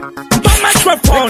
microphone.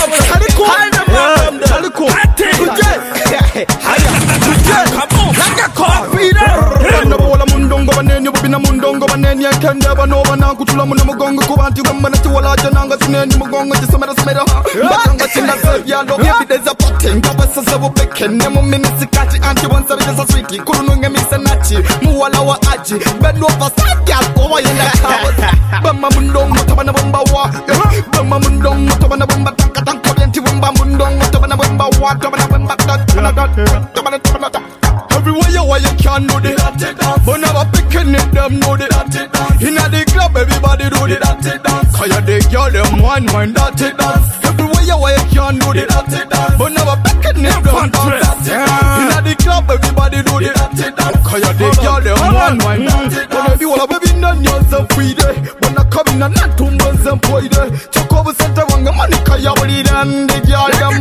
Bina mundongo banenya kende banova na kutula muna mugongo kubanti wamana tiwala jananga tineni mugongo tisamera samera batanga tinda ya lo evidence of potting kabasa sabo bekene mu minutes kati anti wansa bisa sweetie kurununge misanati muwala wa aji bendo fasad ya ko yenda bamba mundongo tabana bamba wa bamba mundongo tabana bamba tanka kodenti bamba mundongo tabana bamba wa tabana bamba tabana everywhere you can do it, but never picking it, them know it. Inna the club, everybody do it. Cause you the girl, them wine that it dance. Everywhere you can do it, but never picking it, them dance. Inna the club, everybody do it. Cause you the girl, them wine that it dance. You wanna baby none yourself free day, but not coming and not too much and boy day. Chuck over center on the money, cause you believe in the girl, them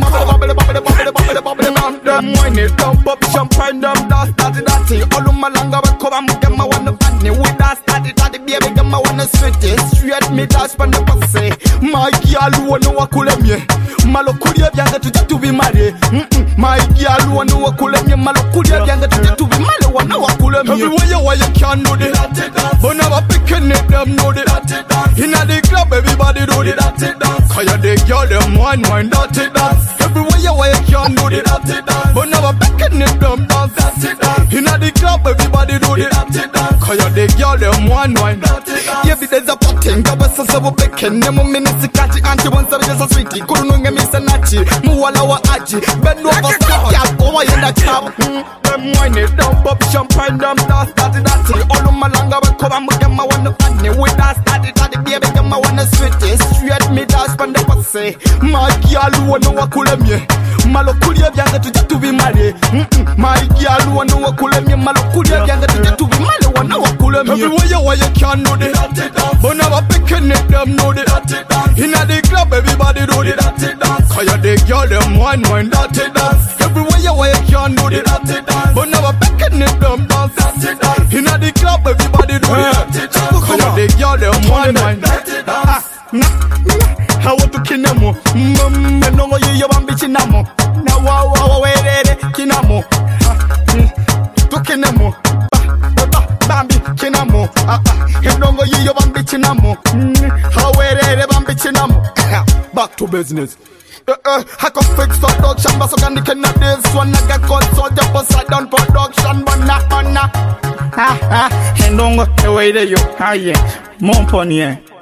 them wine it, dump up champagne, them that's all of my langa come and get my one funny with that started at the baby get my one sweet straight me dash pan the passe my girl wanna walk with me malokulia byanga tujja to be married my girl wanna walk with me malokulia byanga tujja to be married wanna walk with me everywhere you can do it but never picking it them know it inna the club everybody do it cause you the girl them wine that it dance everywhere you can do it but never picking it them dance inna the club, everybody do it. Cause you the girl, them wine. Evidence of potting, kabasa sabo beken. Nemo minutes kati, anti wansa bisa sweetie. Kurununge misanati, muwala wa aji. Bend over, stop, ya go in the club. Them wine it, dump up champagne, them that's all of my langa, but come and get my one funny. With that started, baby, get my one sweetie. Straight me dash pan the passe. My girl, wanna walk with me. Malokulia byanga tujja to be married. My girl, wanna walk with me. Malokulia byanga tujja to be married. Wanna walk with me. Everywhere you can do it, but never picking it, them know it. Inna the club, everybody do it. Cause you the girl, them wine that it dance. Everywhere you can do it, but never picking it, them dance. Inna the club, everybody do it. Cause you the girl, them wine that it dance. How to kinamo, no you bambi chinamo. Now wow wait kinamo. To kinamo. Bambi kinamo. Ndongo you bambi chinamo. How wait bambi chinamo. Back to business. I can fix production, but so can you cannot this one. I got called soldier upside down production, but not. Ndongo the way there you. Ah yeah, mon ponier.